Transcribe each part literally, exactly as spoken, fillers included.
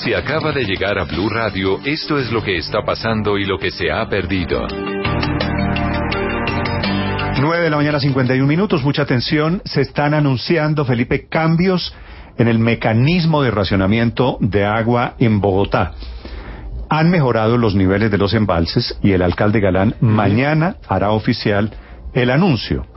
Si acaba de llegar a Blue Radio, esto es lo que está pasando y lo que se ha perdido. nueve de la mañana, cincuenta y un minutos. Mucha atención. Se están anunciando, Felipe, cambios en el mecanismo de racionamiento de agua en Bogotá. Han mejorado los niveles de los embalses y el alcalde Galán mañana hará oficial el anuncio.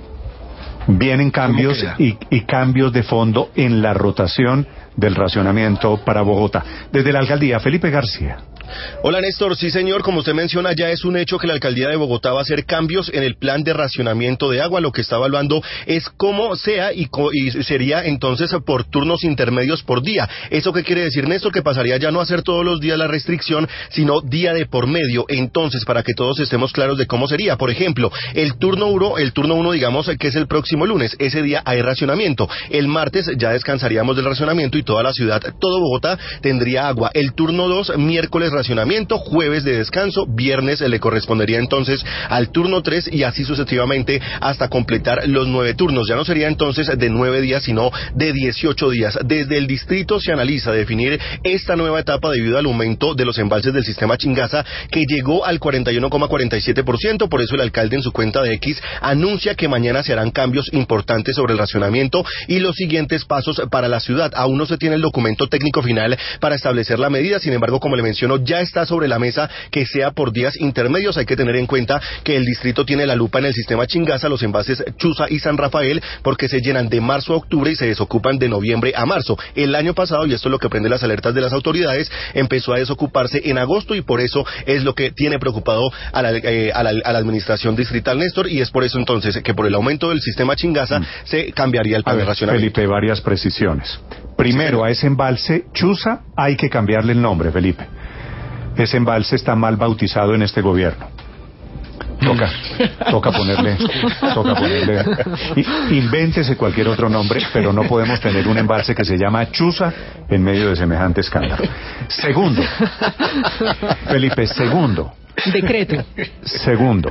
Vienen cambios y, y cambios de fondo en la rotación del racionamiento para Bogotá. Desde la alcaldía, Felipe García. Hola Néstor, sí señor, como usted menciona, ya es un hecho que la alcaldía de Bogotá va a hacer cambios en el plan de racionamiento de agua. Lo que está evaluando es cómo sea y, co y sería entonces por turnos intermedios por día. ¿Eso qué quiere decir, Néstor? Que pasaría ya no a ser todos los días la restricción, sino día de por medio. Entonces, para que todos estemos claros de cómo sería, por ejemplo, el turno uno, el turno uno, digamos que es el próximo lunes, ese día hay racionamiento. El martes ya descansaríamos del racionamiento y toda la ciudad, todo Bogotá tendría agua. El turno dos, miércoles racionamiento, jueves de descanso, viernes le correspondería entonces al turno tres y así sucesivamente hasta completar los nueve turnos. Ya no sería entonces de nueve días, sino de dieciocho días. Desde el distrito se analiza definir esta nueva etapa debido al aumento de los embalses del sistema Chingaza, que llegó al cuarenta y uno coma cuarenta y siete por ciento. Por eso el alcalde en su cuenta de X anuncia que mañana se harán cambios importantes sobre el racionamiento y los siguientes pasos para la ciudad. Aún no se tiene el documento técnico final para establecer la medida, sin embargo, como le menciono, ya está sobre la mesa que sea por días intermedios. Hay que tener en cuenta que el distrito tiene la lupa en el sistema Chingaza, los envases Chuza y San Rafael, porque se llenan de marzo a octubre y se desocupan de noviembre a marzo. El año pasado, y esto es lo que prende las alertas de las autoridades, empezó a desocuparse en agosto y por eso es lo que tiene preocupado a la, eh, a la, a la administración distrital, Néstor, y es por eso entonces que por el aumento del sistema Chingaza mm. se cambiaría el plan de racionamiento. Felipe, varias precisiones. Primero, a ese embalse Chuza hay que cambiarle el nombre, Felipe. Ese embalse está mal bautizado en este gobierno. Toca, toca ponerle, toca ponerle. Invéntese cualquier otro nombre, pero no podemos tener un embalse que se llama Chuza en medio de semejante escándalo. Segundo, Felipe, segundo. Decreto. Segundo.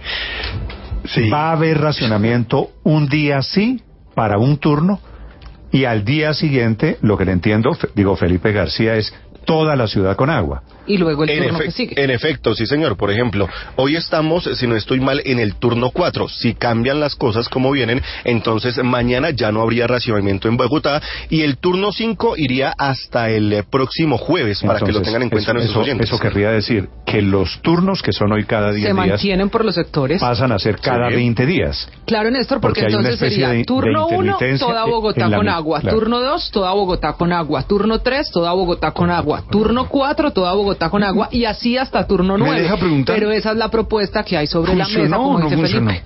Sí. Va a haber racionamiento un día sí para un turno y al día siguiente, lo que le entiendo, digo Felipe García, es toda la ciudad con agua. Y luego el en turno que sigue. En efecto, sí señor. Por ejemplo, hoy estamos, si no estoy mal, en el turno cuatro. Si cambian las cosas como vienen, entonces mañana ya no habría racionamiento en Bogotá y el turno cinco iría hasta el próximo jueves, para entonces, que lo tengan en cuenta eso, nuestros eso, oyentes. Eso querría decir que los turnos que son hoy cada diez se días mantienen por los sectores, pasan a ser cada sí. veinte días. Claro, Néstor, porque, porque entonces sería de, turno uno, toda Bogotá con la, agua, claro. Turno dos, toda Bogotá con agua, turno tres, toda Bogotá con agua, turno cuatro, toda Bogotá con agua y así hasta turno nueve. Pero esa es la propuesta que hay sobre la mesa, como no dice funcionó. Felipe.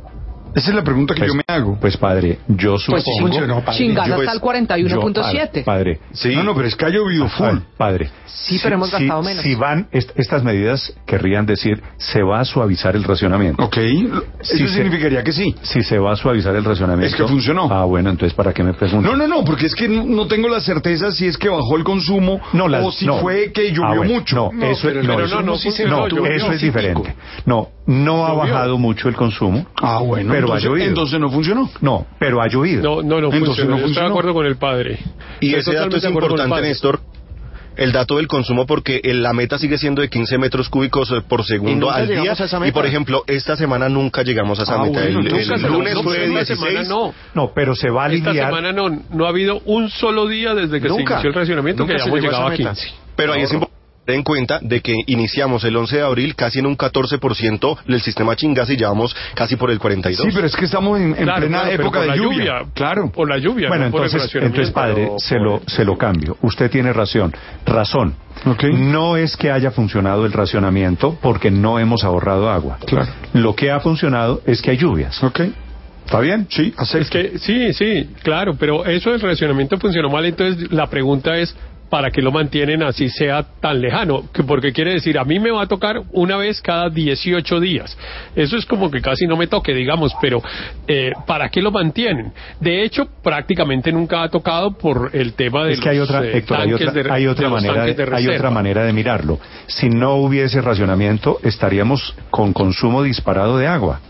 Esa es la pregunta que pues, yo me hago. Pues padre, yo supongo... Pues funcionó, Chingaza está al cuarenta y uno punto siete. Padre, sí. No, no, pero es que ha llovido full. Padre. Sí, pero hemos gastado si, menos. Si van, est estas medidas querrían decir, se va a suavizar el racionamiento. Ok, eso si significaría se, que sí. Si se va a suavizar el racionamiento... Es que funcionó. Ah, bueno, entonces, ¿para qué me preguntan? No, no, no, porque es que no tengo la certeza si es que bajó el consumo no, las, o si no. fue que llovió ah, bueno, mucho. No, no eso, pero, no, pero eso, no, no, sí se no, no, eso es diferente. No, no ha bajado mucho el consumo. Ah, bueno, pero entonces, ha llovido. Entonces no funcionó. No, pero ha llovido. No, no, no Entonces funcionó. no Yo estoy de acuerdo con el padre. Y Estoy ese dato es importante, Néstor. El dato del consumo, porque la meta sigue siendo de quince metros cúbicos por segundo al día. Y por ejemplo, esta semana nunca llegamos a esa ah, meta. Bueno, el, el, el lunes no, fue dieciséis. No. no, pero se va a aliviar. Esta semana no, no ha habido un solo día desde que nunca. se inició el racionamiento nunca que hayamos llegado a quince. Pero ahí es importante en cuenta de que iniciamos el once de abril casi en un catorce por ciento del sistema Chingaza y llevamos casi por el cuarenta y dos. Sí, pero es que estamos en, en claro, plena claro, época de lluvia. lluvia. Claro. Por la lluvia. Bueno, no entonces, por el entonces padre, se lo, se lo cambio. Usted tiene razón. Razón. Okay. No es que haya funcionado el racionamiento porque no hemos ahorrado agua. Claro. Lo que ha funcionado es que hay lluvias. Ok. ¿Está bien? Sí, acepto. Es que, sí, sí, claro, pero eso del racionamiento funcionó mal, entonces la pregunta es, ¿para qué lo mantienen así sea tan lejano? Porque quiere decir, a mí me va a tocar una vez cada dieciocho días. Eso es como que casi no me toque, digamos, pero eh, ¿para qué lo mantienen? De hecho, prácticamente nunca ha tocado por el tema de es que hay los otra, eh, Héctor, hay otra, de, hay otra de manera de, de hay otra manera de mirarlo. Si no hubiese racionamiento, estaríamos con consumo disparado de agua.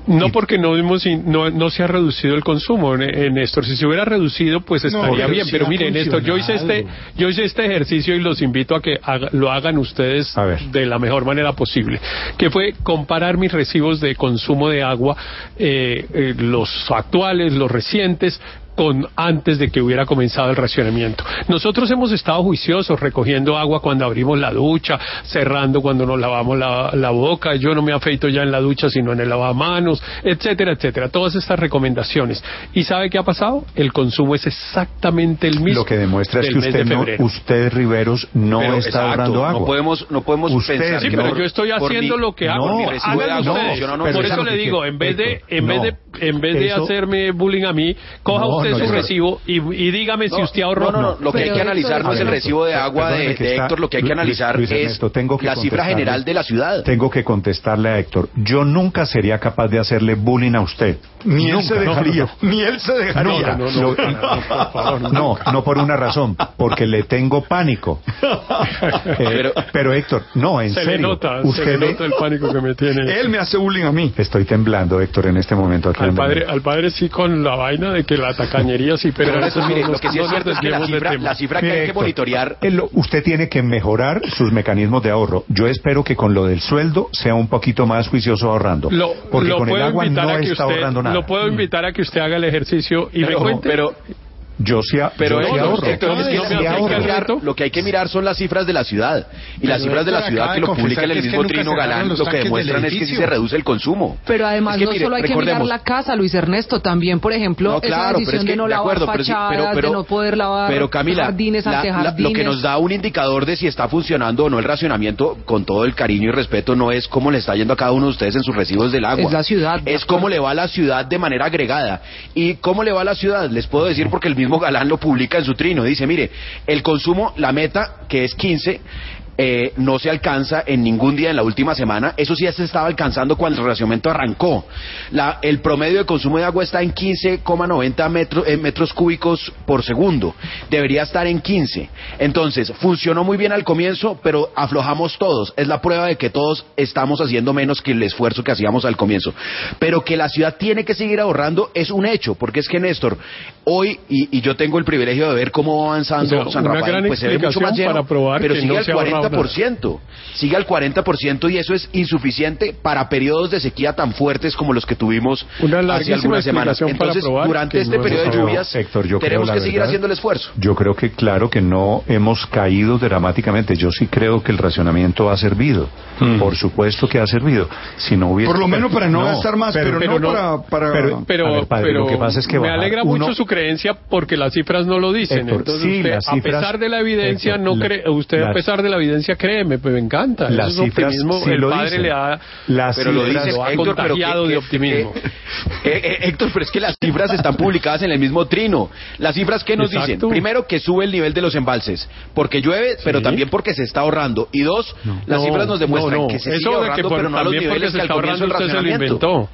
No, porque no hemos, no, no se ha reducido el consumo, Néstor. Si se hubiera reducido, pues estaría no, bien. Pero mire, Néstor, yo hice este, yo hice este ejercicio y los invito a que haga, lo hagan ustedes de la mejor manera posible. Que fue comparar mis recibos de consumo de agua, eh, eh, los actuales, los recientes, con antes de que hubiera comenzado el racionamiento. Nosotros hemos estado juiciosos recogiendo agua cuando abrimos la ducha, cerrando cuando nos lavamos la, la boca, yo no me afeito ya en la ducha sino en el lavamanos, etcétera, etcétera, todas estas recomendaciones. ¿Y sabe qué ha pasado? El consumo es exactamente el mismo. Lo que demuestra es que usted, no, usted Riveros, no pero, está exacto, ahorrando agua. No podemos, no podemos usted, pensar sí, que pero por, yo estoy haciendo mi, lo que hago. No, hagan ustedes. No, no, por eso le digo, en vez de, en vez de, en vez de hacerme bullying a mí, coja usted su recibo Y, y dígame no, si usted ahorró. No, no, no, lo que hay que analizar no es el recibo de agua de, de Héctor, lo que hay que analizar Luis Ernesto, es la cifra general de la ciudad. Tengo que contestarle a Héctor, yo nunca sería capaz de hacerle bullying a usted. Ni nunca, él se dejaría. No, no, ni él se dejaría. No, no, no, no, no, no, no por una razón, porque le tengo pánico. Eh, pero, pero Héctor, no, en se serio. Le nota, usted se le nota el pánico que me tiene. Él me hace bullying a mí. Estoy temblando, Héctor, en este momento. Aquí al, padre, al padre sí con la vaina de que la tacañería sí, pero, pero eso, no, mire, no, lo que sí es cierto es que la cifra, la cifra que hay que monitorear... Usted tiene que mejorar sus mecanismos de ahorro. Yo espero que con lo del sueldo sea un poquito más juicioso ahorrando. Lo, porque lo con el agua no está usted, ahorrando nada. Lo puedo invitar a que usted haga el ejercicio y pero, me cuente. Pero, Yo sí, pero yo no, sí no, ahorro. Héctor, es que no me ahorro. Mirar, lo que hay que mirar son las cifras de la ciudad. Y pero las cifras de la ciudad que lo publica el mismo es que Trino Galán lo que demuestran es que sí se reduce el consumo. Pero además es que, no mire, solo hay que mirar la casa, Luis Ernesto, también, por ejemplo, no, claro, esa decisión es que, de no de lavar acuerdo, fachadas, pero, pero, de no poder lavar pero, Camila, jardines, la, antejardines. La, lo que nos da un indicador de si está funcionando o no el racionamiento, con todo el cariño y respeto, no es cómo le está yendo a cada uno de ustedes en sus recibos del agua. Es la ciudad. Es cómo le va a la ciudad de manera agregada. ¿Y cómo le va a la ciudad? Les puedo decir porque el mismo Galán lo publica en su trino. Dice, mire, el consumo, la meta, que es quince, eh, no se alcanza en ningún día en la última semana. Eso sí ya se estaba alcanzando cuando el racionamiento arrancó. La, el promedio de consumo de agua está en quince coma noventa metro, eh, metros cúbicos por segundo. Debería estar en quince. Entonces, funcionó muy bien al comienzo, pero aflojamos todos. Es la prueba de que todos estamos haciendo menos que el esfuerzo que hacíamos al comienzo. Pero que la ciudad tiene que seguir ahorrando es un hecho, porque es que, Néstor, hoy, y, y yo tengo el privilegio de ver cómo va avanzando o sea, San Rafael, pues se ve mucho más lleno, pero sigue no al cuarenta por ciento. Sigue al cuarenta por ciento y eso es insuficiente para periodos de sequía tan fuertes como los que tuvimos hace algunas semanas. Entonces, durante este no periodo de lluvias, Héctor, yo tenemos creo, que seguir verdad, haciendo el esfuerzo. Yo creo que claro que no hemos caído dramáticamente. Yo sí creo que el racionamiento ha servido. Mm. Por supuesto que ha servido. Si no hubiese... Por lo menos para no, no gastar más, pero, pero, pero no, no para... para... Pero, pero, ver, padre, pero lo que pasa es que me alegra uno... mucho su creencia porque las cifras no lo dicen. Héctor, Entonces sí, usted, cifras, a pesar de la evidencia, Héctor, no cree... La, usted las, a pesar de la evidencia, créeme, pues me encanta. Las Eso es cifras, optimismo. Sí el lo padre dicen. le ha... Las pero lo dice lo ha Héctor, contagiado pero que, de optimismo. Eh, eh, eh, Héctor, pero es que las cifras están publicadas en el mismo trino. Las cifras, ¿qué nos Exacto. dicen? Primero, que sube el nivel de los embalses, porque llueve, sí. pero también porque se está ahorrando. Y dos, no. las no, cifras nos demuestran no, no. que se Eso sigue ahorrando, que por, pero no a los niveles que al comienzo del racionamiento.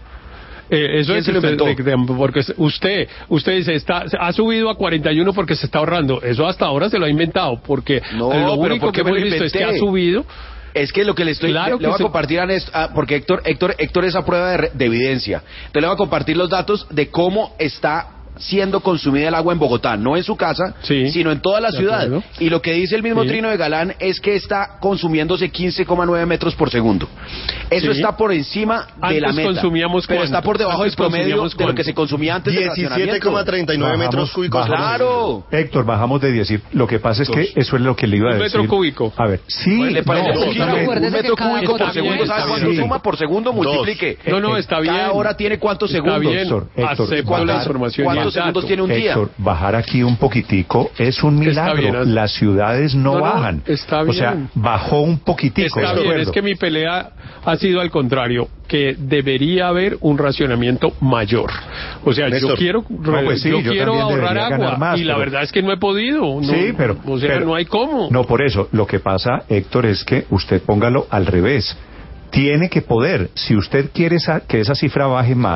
Eh, eso es se lo inventó? De, de, porque usted usted dice está ha subido a cuarenta y uno porque se está ahorrando. Eso hasta ahora se lo ha inventado porque no, lo único que hemos visto es que ha subido. Es que lo que le estoy claro le, le voy se... a compartir a Néstor, ah, porque Héctor Héctor Héctor es a prueba de, de evidencia. Entonces le voy a compartir los datos de cómo está siendo consumida el agua en Bogotá, no en su casa, sí, sino en toda la ciudad. Acuerdo. Y lo que dice el mismo sí. Trino de Galán es que está consumiéndose quince coma nueve metros por segundo. Eso sí. está por encima de antes la meta, consumíamos pero ¿cuánto? está por debajo antes del promedio de lo que se consumía antes del racionamiento. diecisiete coma treinta y nueve metros cúbicos. Claro. Héctor, bajamos de diez. Lo que pasa es Dos. que eso es lo que le iba a un decir. Un metro cúbico. A ver, sí. Pues ¿le parece no, poquito? No, un metro cúbico por segundo, ¿sabes cuánto sí. suma por segundo? Multiplique. No, no, está bien. Cada hora tiene cuántos segundos. Héctor, Acepto la información. ¿Cuántos segundos tiene un día? Bajar aquí un poquitico es un milagro. Bien, las ciudades no, no bajan. No, está bien. O sea, bajó un poquitico. Está bien, es que mi pelea ha sido al contrario, que debería haber un racionamiento mayor. O sea, Néstor, yo quiero, no, pues sí, yo yo quiero ahorrar agua más, y la pero... verdad es que no he podido. No, sí, pero o sea, pero, no hay cómo. No, por eso, lo que pasa, Héctor, es que usted póngalo al revés. Tiene que poder, si usted quiere esa, que esa cifra baje más,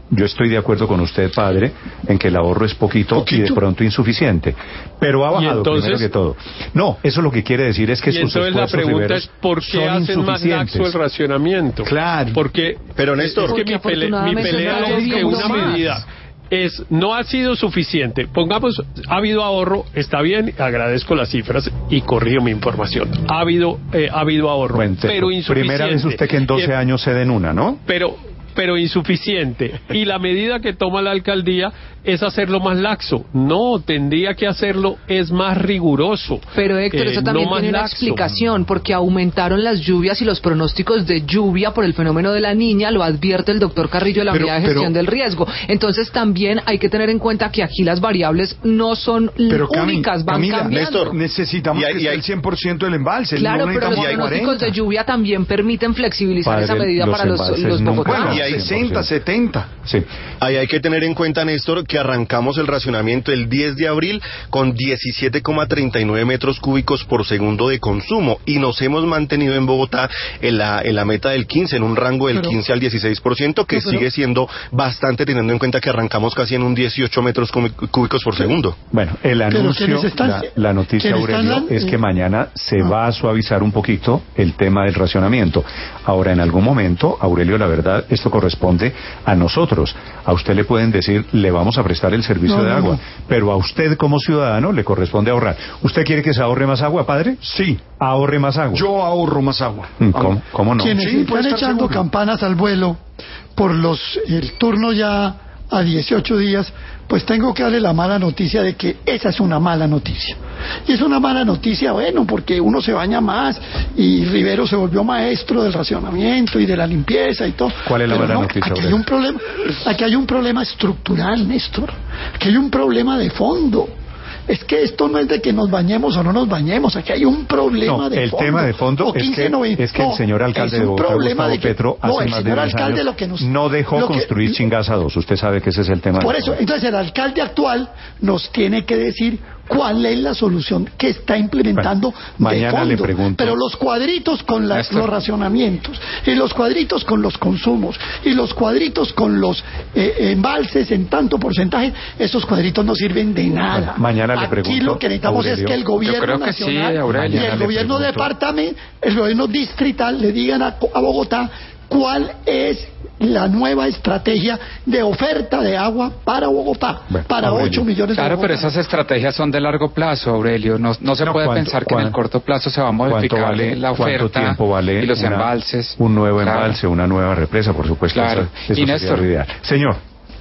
yo estoy de acuerdo con usted, padre, en que el ahorro es poquito, ¿Poquito? y de pronto insuficiente. Pero ha bajado, entonces, primero que todo. No, eso lo que quiere decir es que sus esfuerzos riveros son insuficientes. Entonces la pregunta es, ¿por qué hacen más laxo el racionamiento? Claro. Porque, pero Néstor, es que mi, pele, mi pelea es que una más. medida... es no ha sido suficiente. Pongamos, ha habido ahorro, está bien, agradezco las cifras y corrijo mi información. Ha habido eh, ha habido ahorro, bueno, pero insuficiente. Primera vez usted que en doce eh, años se den una, ¿no? Pero pero insuficiente. Y la medida que toma la alcaldía es hacerlo más laxo. No, tendría que hacerlo es más riguroso. Pero Héctor, eh, eso también no tiene una laxo. explicación, porque aumentaron las lluvias y los pronósticos de lluvia por el fenómeno de la Niña, lo advierte el doctor Carrillo de la Unidad de Gestión pero, del Riesgo. Entonces también hay que tener en cuenta que aquí las variables no son pero, únicas, van Camila, cambiando. Néstor, necesitamos y hay, que sea el cien por ciento del embalse. Claro, no pero los pronósticos de lluvia también permiten flexibilizar Padre, esa medida los para los, los bogotanos. sesenta, setenta. Sí. Ahí hay que tener en cuenta, Néstor, que arrancamos el racionamiento el diez de abril con diecisiete coma treinta y nueve metros cúbicos por segundo de consumo y nos hemos mantenido en Bogotá en la, en la meta del quince, en un rango del pero, quince al dieciséis por ciento, que pero, sigue siendo bastante teniendo en cuenta que arrancamos casi en un dieciocho metros cúbicos por segundo. Bueno, el anuncio, están, la, la noticia, Aurelio, están, es que mañana se no. va a suavizar un poquito el tema del racionamiento. Ahora, en algún momento, Aurelio, la verdad, esto corresponde a nosotros. A usted le pueden decir, le vamos a prestar el servicio no, de agua, no, no. pero a usted como ciudadano le corresponde ahorrar. ¿Usted quiere que se ahorre más agua, padre? Sí. Ahorre más agua. Yo ahorro más agua. ¿Cómo, cómo no? Quienes sí, están echando seguro. campanas al vuelo por los el turno ya a dieciocho días, pues tengo que darle la mala noticia de que esa es una mala noticia. Y es una mala noticia, bueno, porque uno se baña más y Rivero se volvió maestro del racionamiento y de la limpieza y todo. ¿Cuál es la Pero mala no, noticia? Aquí hay un problema, aquí hay un problema estructural, Néstor. Aquí hay un problema de fondo. Es que esto no es de que nos bañemos o no nos bañemos, aquí hay un problema no, de el fondo. El tema de fondo es que, no, es que el señor alcalde de Bogotá, Gustavo que, Petro, hace no, más de diez años lo que nos, no dejó lo que, construir Chingaza dos. Usted sabe que ese es el tema. Por eso, entonces el alcalde actual nos tiene que decir cuál es la solución que está implementando bueno, mañana de fondo. Le pregunto. Pero los cuadritos con la, los racionamientos, y los cuadritos con los consumos, y los cuadritos con los eh, embalses en tanto porcentaje, esos cuadritos no sirven de nada. Bueno, mañana le Aquí pregunto. Aquí lo que necesitamos Aurelio, es que el gobierno nacional sí, Aurelio, y el gobierno departamental, el gobierno distrital le digan a, a Bogotá cuál es la nueva estrategia de oferta de agua para Bogotá, bueno, para ocho millones de Claro, pero esas estrategias son de largo plazo, Aurelio. No, no se no, puede pensar que en el corto plazo se va a modificar vale, la oferta vale y los una, embalses. Un nuevo claro. embalse, una nueva represa, por supuesto. Claro. Eso, eso y Néstor, ideal. Señor.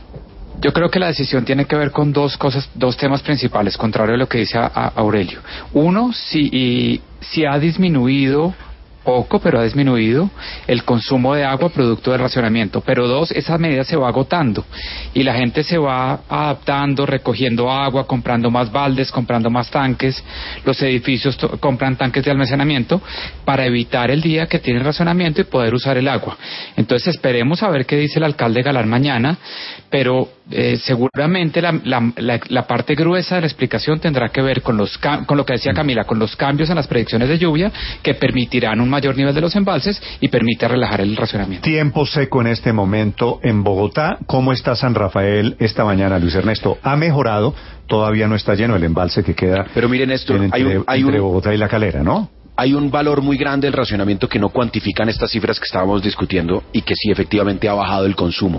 Yo creo que la decisión tiene que ver con dos cosas, dos temas principales, contrario a lo que dice a, a Aurelio. Uno, si, y, si ha disminuido poco, pero ha disminuido el consumo de agua producto del racionamiento. Pero dos, esa medida se va agotando y la gente se va adaptando, recogiendo agua, comprando más baldes, comprando más tanques. Los edificios compran tanques de almacenamiento para evitar el día que tienen racionamiento y poder usar el agua. Entonces esperemos a ver qué dice el alcalde Galán mañana, pero eh, seguramente la, la, la, la parte gruesa de la explicación tendrá que ver con los con lo que decía Camila, con los cambios en las predicciones de lluvia que permitirán un mayor nivel de los embalses y permite relajar el racionamiento. Tiempo seco en este momento en Bogotá. ¿Cómo está San Rafael esta mañana, Luis Ernesto? ¿Ha mejorado? Todavía no está lleno el embalse que queda. Pero miren esto, entre, hay un, hay entre un... Bogotá y La Calera, ¿no? Hay un valor muy grande del racionamiento que no cuantifican estas cifras que estábamos discutiendo y que sí efectivamente ha bajado el consumo.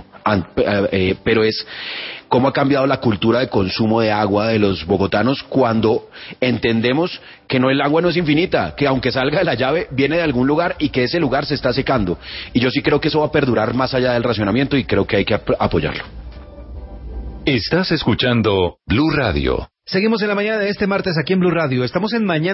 Eh, pero es cómo ha cambiado la cultura de consumo de agua de los bogotanos cuando entendemos que no el agua no es infinita, que aunque salga de la llave viene de algún lugar y que ese lugar se está secando. Y yo sí creo que eso va a perdurar más allá del racionamiento y creo que hay que ap- apoyarlo. Estás escuchando Blue Radio. Seguimos en la mañana de este martes aquí en Blue Radio. Estamos en Mañana